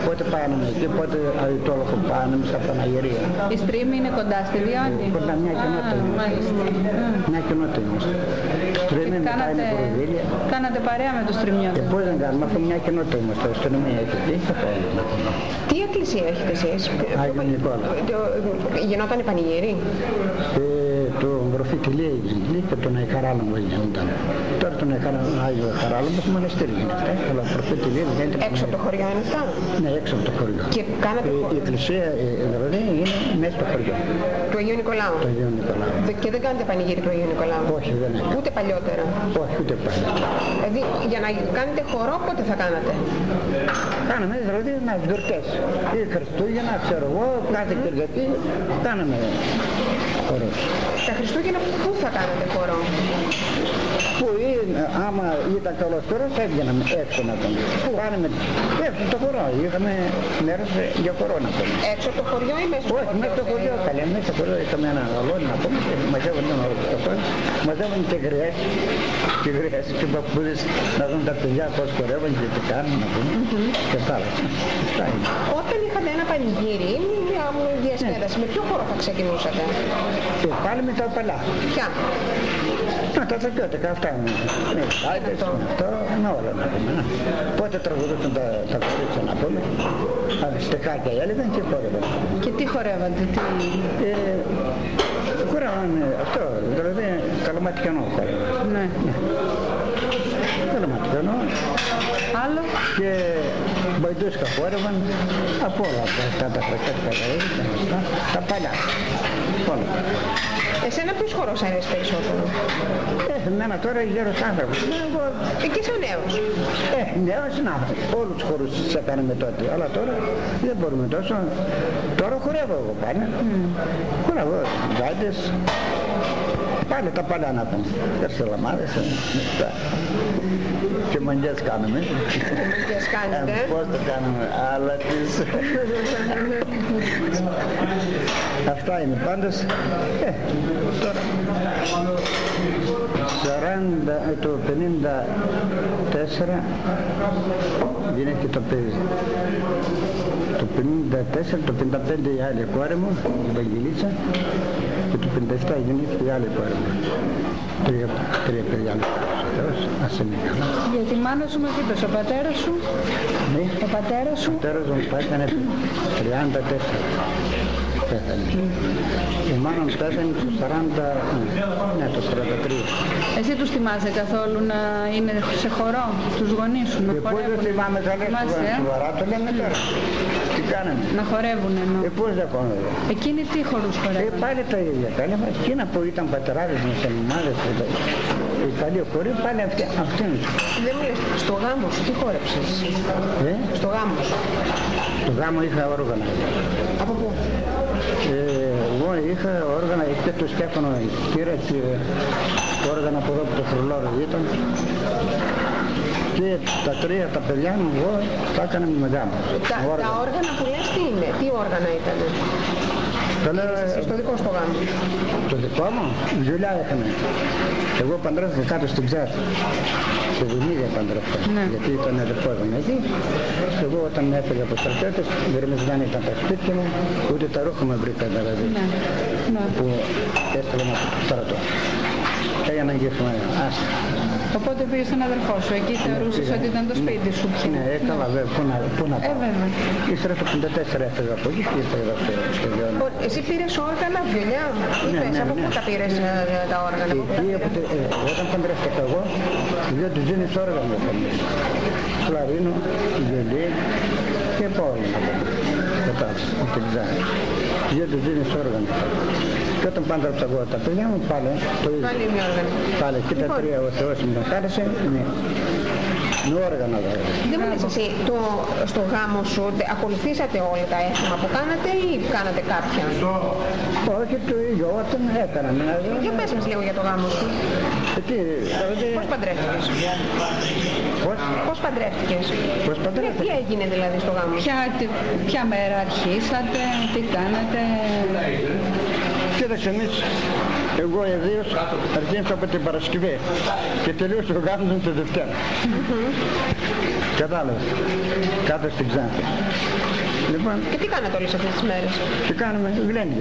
Πότε πάνε εκεί, πότε αιτόλογο πάνε στα Παναγυρία. Η Στρίμη είναι κοντά στη Διόνη. Κοντά μια κοινότητα είμαστε. Μια κοινότητα είμαστε. Στρίμη μετά είναι Κοροβίλια. Κάνατε παρέα με τους Στριμιώτες. Πώς δεν κάνουμε, αφού μια κοινότητα είμαστε. Αστυνομία έχει εκεί, θα πάμε. Τι εκκλησία έχετε εσείς? Άγιο Νικόλα. Γινόταν πανηγύρι? Το Προφητηλία Ιγζηλή και τον Αϊχαράλαμπο γίνονταν. Τώρα τον Άγιο Χαράλαμπο στο μοναστήρι γίνεται. Αλλά Προφητηλία γίνεται. Έξω από το χωριό είναι αυτά? Ναι, έξω από το χωριό. Και κάνατε... Η εκκλησία δηλαδή είναι μέσα στο χωριό. Του Αγίου Νικολάου. Το Αγίου Νικολάου. Και δεν κάνετε πανηγύρι του Αγίου Νικολάου? Όχι, δεν είναι. Ούτε παλιότερα? Όχι, ούτε παλιότερα. Δηλαδή για να κάνετε χορό πότε θα κάνατε? Κάναμε δηλαδή γιορτές. Ή Χριστούγεννα, ξέρω εγώ, κάθε Κυριακή κάναμε χορό. Τα Χριστούγεννα πού θα κάνετε χορό? Που άμα ήταν καλός χορός έβγαιναμε έξω να τον. Πού κάναμε έξω το χορό. Είχαμε μέρος για χορό να πούμε. Έξω από το χωριό ή μέσα στο χωριό? Όχι, μέσα στο χωριό. Καλέ, μέσα στο χωριό είχαμε ένα αλόνι να πούμε και μαζεύανε τον όλο το χώρο. Μαζεύανε και γριές. Και γριές και παππούδες να δουν τα παιδιά πώς χορεύουν και τι κάνουν να πούμε. Και τα άλλα. Όταν είχατε ένα πανηγύρι, μια διασκέδαση, με ποιο χώρο θα ξεκινούσατε? Και πάλι με τα παλιά. Ποια? Τα θρησκευτικά αυτά είναι. Να όλα να πούμε. Πότε τραγουδούσαν τα κορίτσια να πούμε. Στεχάκια έλεγαν και χόρευαν. Και τι χορεύατε, τι... Χορεύαν αυτό, δηλαδή καλαματικιανό χορεύαν. Ναι. Καλαματικιανό. Άλλο? Και μπαϊντούσκα χόρευαν. Από όλα αυτά τα χρεκάτικα τα παλιά. Όλα. Εσένα ποιος χορός αρέσει περισσότερο? Εμένα τώρα γέρος άνθρωπος. Εκεί είσαι ο νέος. Νέος να, όλους τους χορούς τους έκαναμε τότε. Αλλά τώρα δεν μπορούμε τόσο. Τώρα χορεύω εγώ πάλι. Χορεύω γάιτες. Πάλι τα παλιά να πούμε. Καρσελαμάδες. Και μαγιές κάνουμε. Μαγιές κάνετε. Πώς το κάνουμε. Αλλά τις... Αυτά είναι πάντως. Τώρα. 40, το 54 γίνεται το παιδί. Το 54, το 55 η άλλη κόρη μου, η Βαγγελίτσα, και το 57 γεννήθηκε η άλλη κόρη μου. Τρία παιδιά μου. Ας είναι καλά. Για τη μάνα σου με πείτε, ο πατέρας σου? Ναι. Ο πατέρας σου? Ο πατέρας μου πέθανε 34. Πέθανε. Η μάνα μου πέθανε το 40, ναι, το 43. Εσύ τους θυμάσαι καθόλου να είναι σε χορό, τους γονείς σου, να χορεύουν? Πώς δεν θυμάμαι καλά, σοβαρά το λέμε τώρα. Τι κάναμε? Να χορεύουν εννοώ. Πώς δεν χορεύουν? Εκείνοι τι χορούς χορεύουν? Πάλι τα ίδια κάναμε. Εκείνα που ήταν πατεράδες μας, μαμάδες, οι καλοί χοροί, πάλι αυτοί. Δεν μου λες, στο γάμο σου τι χόρεψες? Στο γάμο σου? Στο γάμο είχα όργανα. Από πού? Εγώ είχα όργανα, και το Στέφανο πήρα και όργανα από εδώ που το Φρουλόρο ήταν. Και τα τρία τα παιδιά μου εγώ τα έκανα με γάμο. Τα όργανα που λες τι είναι, τι όργανα ήτανε? Στο δικό στο γάμο. Το δικό μου, δουλειά είχαμε. Εγώ παντρεύτηκα κάτω στην Ξάρτη. Σε Δημίδια παντρεύτηκα. Ναι. Γιατί ήταν αδερφός μου εκεί. Εγώ όταν έφυγα από στρατιώτες, γκρεμισμένα ήταν τα σπίτια μου, ούτε τα ρούχα μου βρήκα δηλαδή. Ναι. Που έστειλα από το στρατό. Έγιναν γύφημα, άστα. Οπότε πήγες στον αδερφό σου, εκεί θεωρούσες ότι ήταν το σπίτι σου πια? Ναι, έκανα βέβαια, πού να πάω. Βέβαια. Ύστερα το 54 έφεγα από εκεί και ήρθα εδώ στο Λιώνο. Εσύ πήρες όργανα, βιολιά, από πού τα πήρες τα όργανα? Όταν παντρεύτηκα εγώ, δύο του δίνεις όργανα. Κλαρίνο, βιολί και πόλη. Κατάς, την Ξάνη. Δύο του δίνεις όργανα. Και όταν παντρεύτηκα εγώ τα παιδιά μου, πάλι το ίδιο. Πάλι και τα τρία ο Θεός μου τα χάρισε, με όργανα βέβαια. Δεν μου λες εσύ, στο γάμο σου ακολουθήσατε όλα τα έθιμα που κάνατε ή κάνατε κάποια? Όχι το ίδιο, όταν έκανα. Για πες μας λίγο για το γάμο σου. Πώς παντρεύτηκες? Πώς παντρεύτηκες? Τι έγινε δηλαδή στο γάμο σου? Ποια μέρα αρχίσατε, τι κάνατε? Κοίταξε εμείς, εγώ ιδίως αρχίσα από την Παρασκευή και τελείωσε το γάμο μου τη Δευτέρα. Κατάλαβες, κάτω στην Ξάνθη. Λοιπόν, και τι κάνατε όλες αυτές τις μέρες? Τι κάνουμε, γλέντια.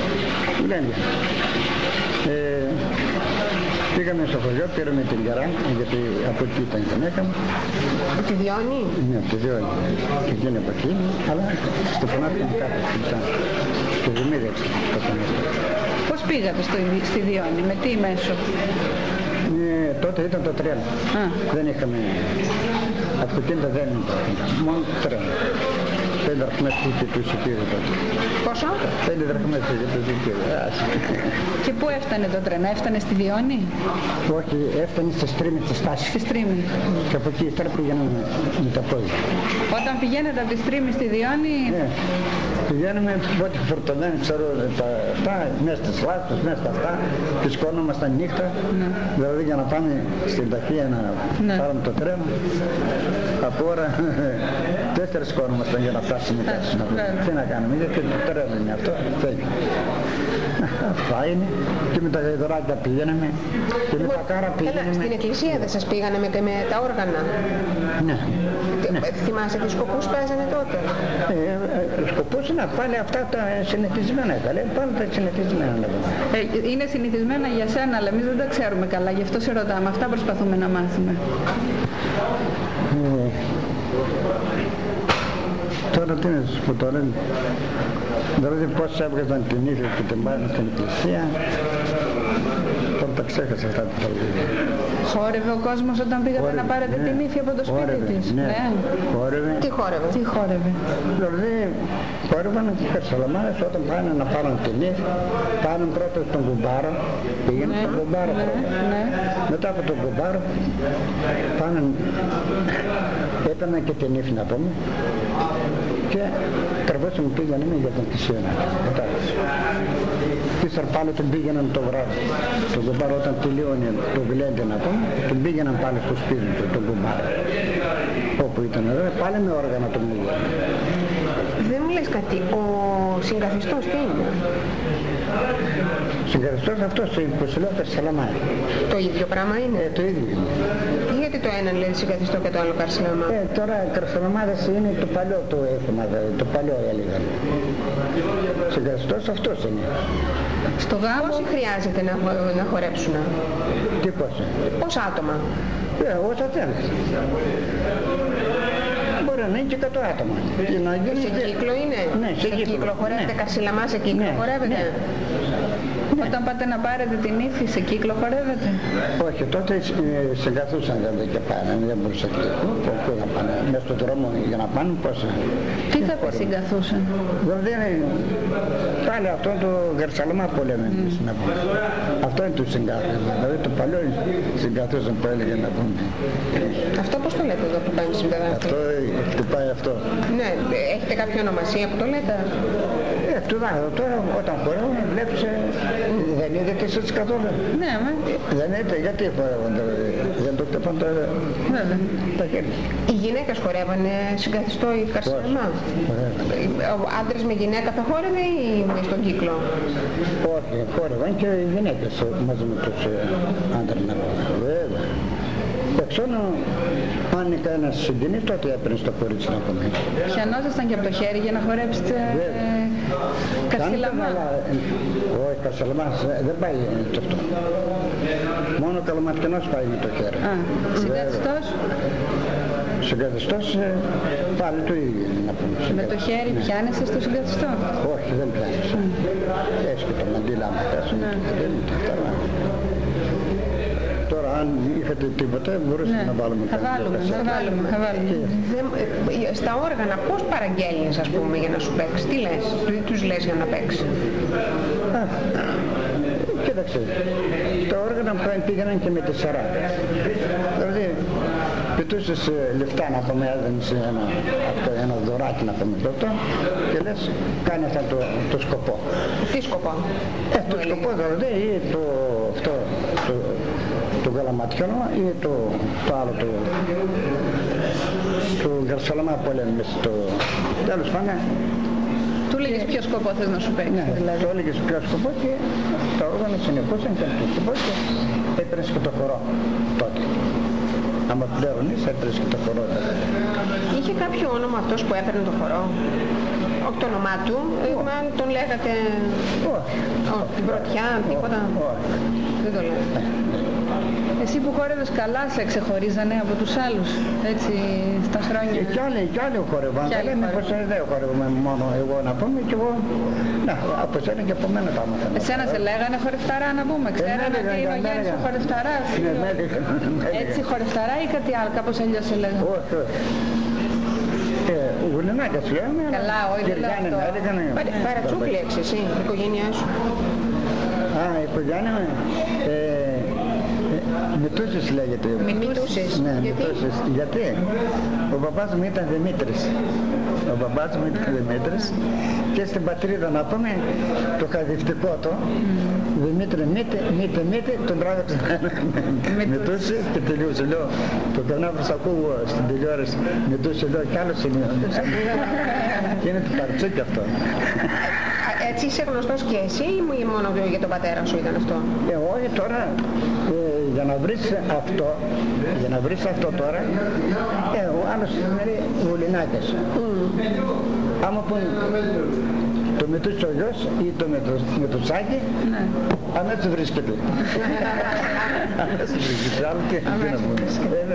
Πήγαμε στο χωριό, πήραμε την Γερά, γιατί από εκεί ήταν η γυναίκα μου. Τη Διόνη? Ναι, τη Διόνη. Και γίνει από εκεί, αλλά στο φωνάρι κάτω, στο Δημήτρη το φωνάρι. Πώς πήγατε στη Διόνη, με τι μέσο? Τότε ήταν το τρένο. Δεν είχαμε αυτοκίνητα, δεν ήταν. Μόνο το τρένο. 5 δραχμές είχε το εισιτήριο τότε. Πόσο? 5 δραχμές είχε το εισιτήριο. Και πού έφτανε το τρένο, έφτανε στη Διόνη? Όχι, έφτανε στη Στρίμη, στη στάση. Στη Στρίμη. Και από εκεί ύστερα πηγαίναμε με τα πόδια. Όταν πηγαίνετε από τη Στρίμη στη Διόνη? Ναι. Πηγαίνουμε ό,τι φορτωμένοι, ξέρω, αυτά, μέσα στις λάστες, μέσα στα αυτά, και σκόνομασταν νύχτα, δηλαδή για να πάμε στην Ταχεία να πάρουμε το τρένο. Από ώρα 4 σκόνομασταν για να φτάσουμε κάτω. Τι να κάνουμε, γιατί το τρένο είναι αυτό, φεύγει. Αυτά είναι. Και με τα γαϊδωράκια πηγαίναμε και με τα κάρα πηγαίναμε. Στην εκκλησία δεν σας πήγανε με τα όργανα? Ναι. Θυμάσαι τι σκοπούς παίζανε τότε? Σκοπούς είναι πάλι αυτά τα συνηθισμένα, πάλι τα συνηθισμένα. Είναι συνηθισμένα για σένα, αλλά εμείς δεν τα ξέρουμε καλά, γι' αυτό σε ρωτάμε. Αυτά προσπαθούμε να μάθουμε. Τώρα τι είναι που το λένε, δηλαδή πώς έβγαζαν την ύφη και την πάνε στην εκκλησία, τώρα τα ξέχασα αυτά τα τραγούδια. Χόρευε ο κόσμος όταν πήγατε να πάρετε την ύφη από το σπίτι της? Ναι, χόρευε. Τι χόρευε? Τι χόρευε? Δηλαδή χόρευαν και οι Καρσαλαμάδες όταν πάνε να πάρουν την ύφη, πάνε πρώτα στον κουμπάρο, πήγαινε στον κουμπάρο πρώτα. Μετά από τον κουμπάρο πάνε, έπαιρναν και την ύφη να πούμε, και τραβώς μου πήγαινε για τον Κισιώνα. Και ύστερα πάλι τον πήγαιναν το βράδυ. Τον κουμπάρο όταν τελείωνε το γλέντι να πούμε, τον πήγαιναν πάλι στο σπίτι του, τον κουμπάρο. Όπου ήταν εδώ, πάλι με όργανα τον πήγαιναν. Δεν μου λες κάτι, ο συγκαθιστός τι είναι? Συγκαθιστός αυτός, που σου λέω Καρσαλαμάδη. Το ίδιο πράγμα είναι? Το ίδιο είναι. Γιατί το ένα λέει συγκαθιστό και το άλλο Καρσαλαμάδη? Τώρα Καρσαλαμάδες είναι το παλιό το έθιμα, το παλιό έλεγαν. Συγκαθιστός αυτός είναι. Στο γάμο? Πόσοι χρειάζεται να χορέψουν? Τι πόσοι? Πόσα άτομα? Όσα θέλεις. Μπορεί να είναι και 100 άτομα. Σε κύκλο είναι? Ναι, σε κύκλο. Χορεύετε Καρσιλαμά σε κύκλο? Χορεύετε? Όταν πάτε να πάρετε την ύφη, σε κύκλο χορεύετε? Όχι, τότε συγκαθούσαν δηλαδή και πάνε, δεν μπορούσαν και να πάνε μέσα στον δρόμο για να πάνε, πώς. Τι θα πει συγκαθούσαν? Δηλαδή πάλι αυτό το Καρσαλαμά που λέμε εμείς να πούμε. Αυτό είναι το συγκάθισμα, δηλαδή το παλιό συγκαθούσαν που έλεγε να πούμε. Αυτό πώς το λέτε εδώ που κάνει συμπεδάκι? Αυτό χτυπάει αυτό. Ναι, έχετε κάποια ονομασία που το λέτε? Τώρα όταν χορεύουν βλέπεις, δεν είδατε εσείς καθόλου? Ναι, δεν είδατε, γιατί χορεύουν, δεν το χτυπάνε τα χέρια. Οι γυναίκες χορεύανε συγκαθιστό ή Καρσιλαμά? Ο άντρας με γυναίκα θα χόρευε ή στον κύκλο? Όχι, χόρευαν και οι γυναίκες μαζί με τους άντρες να χορεύουν. Εξώνω, αν είναι κανένας συγγενής, τότε έπαιρνε στο κορίτσι να πούμε. Πιανόζεσταν και από το χέρι για να χορέψετε Καρσιλαμά? Όχι, Καρσιλαμά δεν πάει το αυτό. Μόνο ο Καλαματκενός πάει με το χέρι. Συγκαθιστός? Συγκαθιστός πάλι το ίδιο να πούμε. Με το χέρι πιάνεσαι στο συγκαθιστό? Όχι, δεν πιάνεσαι. Έσκει το μαντήλα άμα πέσουμε. Τώρα αν είχατε τίποτα μπορούσαμε να βάλουμε κάτι. Θα βάλουμε. Στα όργανα πώς παραγγέλνεις ας πούμε για να σου παίξει? Τι λες? Τι τους λες για να παίξει? Κοίταξε, τα όργανα πήγαιναν και με 4. Δηλαδή πετούσες λεφτά να πούμε, έδινες ένα δωράκι να πούμε τότε και λες κάνει αυτό το σκοπό. Τι σκοπό? Το σκοπό δηλαδή ή το γαλαματιόνο ή το άλλο το Καρσαλαμά που λέμε στο τέλος πάντων. Του λέγες ποιο σκοπό θες να σου παίξει? Ναι, δηλαδή. Του έλεγες ποιο σκοπό και τα όργανα συνεχούσαν και το σκοπό και έπαιρνες και το χορό τότε. Άμα πλέονες έπαιρνες και το χορό. Είχε κάποιο όνομα αυτός που έπαιρνε το χορό? Όχι το όνομά του, μα τον λέγατε την πρωτιά, τίποτα. Δεν το λέγατε. Εσύ που χόρευες καλά, σε ξεχωρίζανε από τους άλλους, έτσι, στα χρόνια? Κι άλλοι χορεύαν. Δεν λέμε πως δεν χορεύουμε μόνο εγώ να πούμε και εγώ. Να, από εσένα και από μένα τα μάθαμε. Εσένα σε λέγανε χορευταρά να πούμε, ξέρανε ότι είναι ο Γιάννης ο χορευταράς? Έτσι χορευταρά ή κάτι άλλο, κάπως αλλιώς σε λέγανε? Όχι. Γουλινάκες λέμε. Καλά, όχι δεν λέω αυτό. Παρατσούκλεξ εσύ, η οικογένειά σου? Α, η οικογένεια μου. Μητούσης λέγεται. Μητούσης. Ναι, Μητούσης. Γιατί ο παπάς μου ήταν Δημήτρης. Ο παπάς μου ήταν Δημήτρης και στην πατρίδα να πούμε το χαδευτικό του Δημήτρη μήτε τον τράβηξε Μητούσης και τελείωσε. Λέω το κανάβρος ακούω στην τηλεόραση Μητούσης, λέω κι άλλο σημείο. Και είναι το παρτσούκι αυτό. Έτσι είσαι γνωστός και εσύ ή μόνο για τον πατέρα σου ήταν αυτό? Όχι τώρα, για να βρεις αυτό τώρα, ο άλλος είναι Γουλινάκες. Άμα πούν το Μητούσιο γιος ή το Μητουσάκι, αμέσως βρίσκεται. Αμέσως βρίσκεται, άλλο τι να πούμε.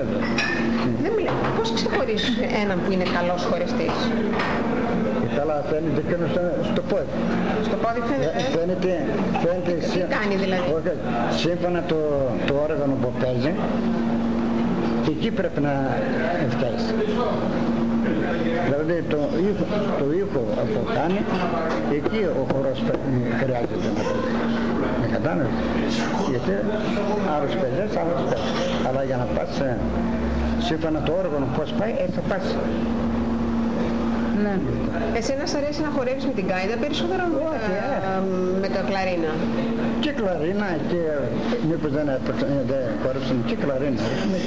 Πώς ξεχωρίζεις έναν που είναι καλός χορευτής? Καλά, φαίνεται και στο πόδι. Στο πόδι φαίνεται? Τι κάνει δηλαδή? Σύμφωνα το όργανο που παίζει, εκεί πρέπει να φτάσει. Δηλαδή το ήχο που κάνει, εκεί ο χορός χρειάζεται να παίζει. Με κατάλαβες? Γιατί άλλος παίζεις, άλλος παίζεις. Αλλά για να πας σύμφωνα το όργανο πώς πάει, έτσι θα πας. Ναι. Εσένα σ' αρέσει να χορεύεις με την κάιδα περισσότερο με τα κλαρίνα? Και κλαρίνα και μήπως δεν χορεύσουν και κλαρίνα.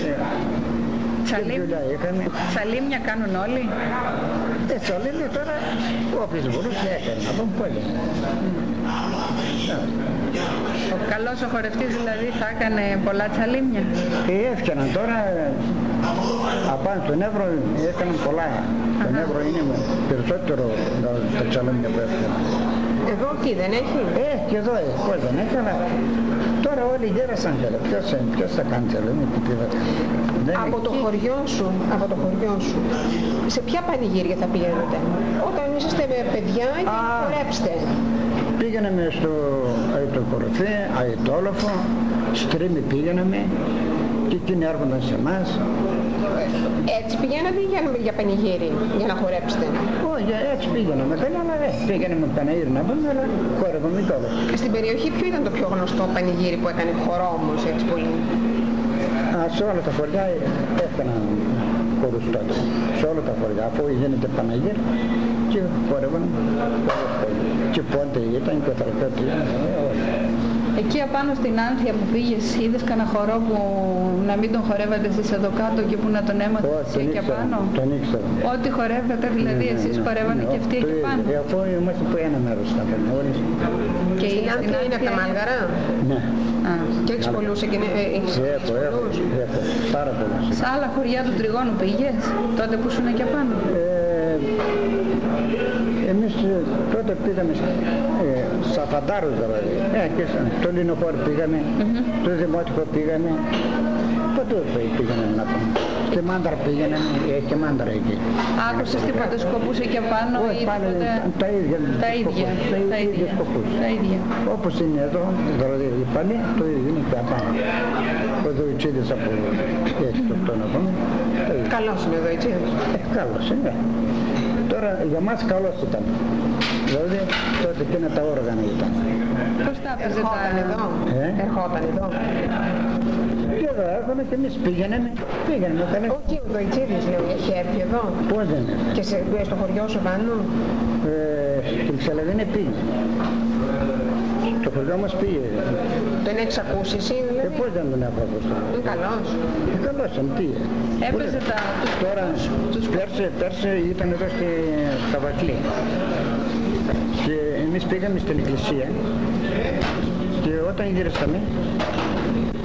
Σαλίμια κάνουν όλοι? Σαλίμια τώρα όποιος μπορούσε έκανε, να πούμε πολύ. Ο καλός ο χορευτής δηλαδή θα έκανε πολλά τσαλίμια? Έφτιαναν τώρα, απάνω στον Εύρο έκαναν πολλά. Στον Εύρο είναι περισσότερο τα τσαλίμια που έφτιαναν. Εδώ εκεί δεν έχει? Και εδώ πώς δεν έχει, αλλά τώρα όλοι γέρασαν και ποιος θα κάνει τσαλίμια και τι θα κάνει. Από το χωριό σου, σε ποια πανηγύρια θα πηγαίνετε? Όταν είσαστε με παιδιά και χορέψτε? Πήγαιναμε στο Αιτοκορυφή, Αιτόλοφο, Στρίμη πήγαιναμε και εκείνοι έρχονταν σε εμάς. Έτσι πηγαίνατε ή για πανηγύρι, για να χορέψετε? Όχι, έτσι πήγαιναμε, αλλά πήγαιναμε πανηγύρι να πούμε, αλλά χόρευαμε κι όλα. Στην περιοχή ποιο ήταν το πιο γνωστό πανηγύρι που έκανε χορό όμως έτσι πολύ? Σε όλα τα χωριά έκαναν χορούς τότε. Σε όλα τα χωριά, αφού γίνεται πανηγύρι και χορεύαν. Και πότε ήταν και τραπέζι. Εκεί απάνω στην Άνθια που πήγες, είδες κανένα χορό που να μην τον χορεύατε εσείς εδώ κάτω και που να τον έμαθες εκεί απάνω? Τον ήξερα. Ό,τι χορεύατε δηλαδή εσείς χορεύανε και αυτοί εκεί πάνω? Αφού είμαστε που ένα μέρος θα πούμε όλοι. Και η Άνθια είναι από τα Μάλγαρα? Ναι. Και έχεις πολλούς εκεί? Έχω πάρα πολλούς. Σε άλλα χωριά του Τριγώνου πήγες τότε που ήσουν εκεί απάνω? Εμείς τότε πήγαμε στα Φαντάρους δηλαδή, και στο Λινοφόρο πήγαμε, στο Δημότικο πήγαμε, παντού πήγαμε να πούμε. Στη Μάντρα πήγαμε, και Μάντρα εκεί. Άκουσες τίποτε σκοπούς εκεί απάνω ή τίποτε? Τα ίδια σκοπούς. Όπως είναι εδώ, δηλαδή οι Παλαιοί, το ίδιο είναι και απάνω. Ο Δοϊτσίδης από έτσι το να πούμε. Καλός είναι ο Δοϊτσίδης? Καλός είναι. Τώρα για μας καλός ήταν. Δηλαδή τότε εκείνα τα όργανα ήταν. Πώς τα έπαιζε? Ερχόταν εδώ? Και εδώ έρχομαι και εμείς πήγαιναμε. Όχι, ο Δοϊτσίδης λέω, έχει έρθει εδώ? Πώς δεν είναι? Και στο χωριό σου πάνω? Στην Ψαλαδίνη πήγε. Το χωριό μας πήγε. Τον έχεις ακούσει εσύ δηλαδή? Πώς δεν τον έχω ακούσει? Είναι καλός? Καλός είναι, τι? Έπαιζε τα... Τώρα, πέρσι ήταν εδώ στα Βακλή. Και εμείς πήγαμε στην εκκλησία και όταν γυρίσαμε